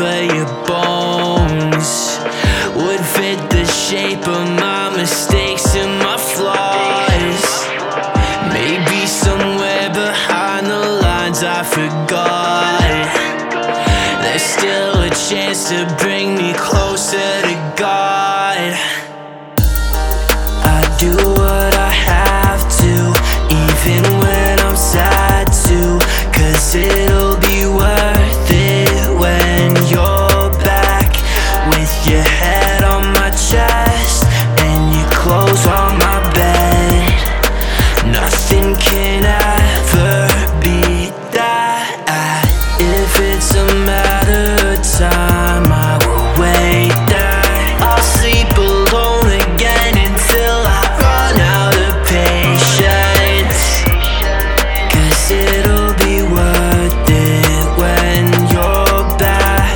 but your bones would fit the shape of my mistakes and my flaws. Maybe somewhere behind the lines I forgot, there's still a chance to bring me closer to God. I do what I have to, even when I'm sad too, 'cause it'll be worth it when you're back with your head on my chest and your clothes on my bed. Nothing can ever beat that. If it's a matter of time, I will wait there. I'll sleep alone again until I run out of patience, 'cause it'll be worth it when you're back.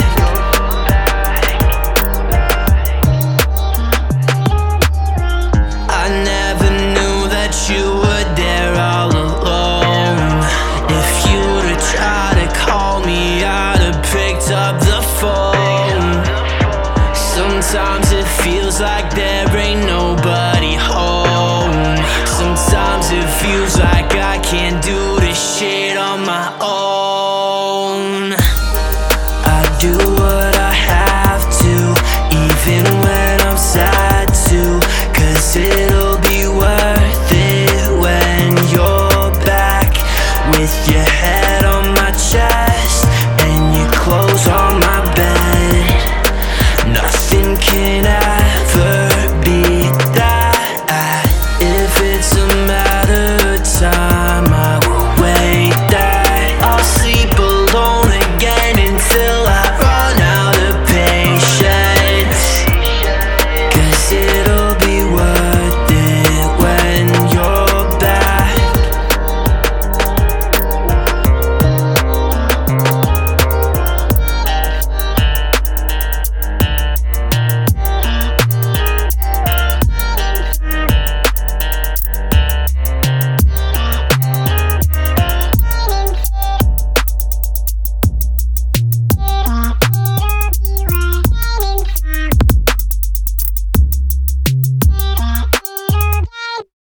I never knew that you were there all alone. If you'd have tried to call me, I'd have picked up the phone. Sometimes it feels like there ain't nobody home. Sometimes it feels like I can't do